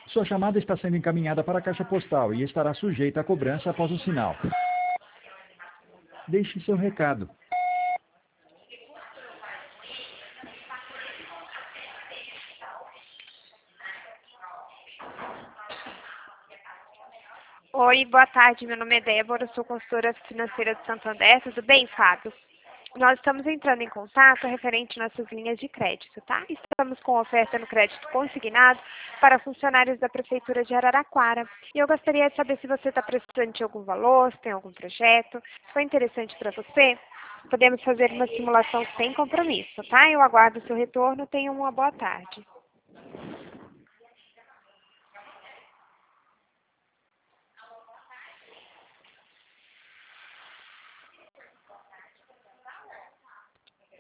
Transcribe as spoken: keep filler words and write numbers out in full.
Sua chamada está sendo encaminhada para a caixa postal e estará sujeita a cobrança após o sinal. Deixe seu recado. Oi, boa tarde, meu nome é Débora, sou consultora financeira do Santander, tudo bem, Fábio? Nós estamos entrando em contato referente às nossas linhas de crédito, tá? Estamos com oferta no crédito consignado para funcionários da Prefeitura de Araraquara. E eu gostaria de saber se você está precisando de algum valor, se tem algum projeto. Se for interessante para você, podemos fazer uma simulação sem compromisso, tá? Eu aguardo o seu retorno. Tenha uma boa tarde.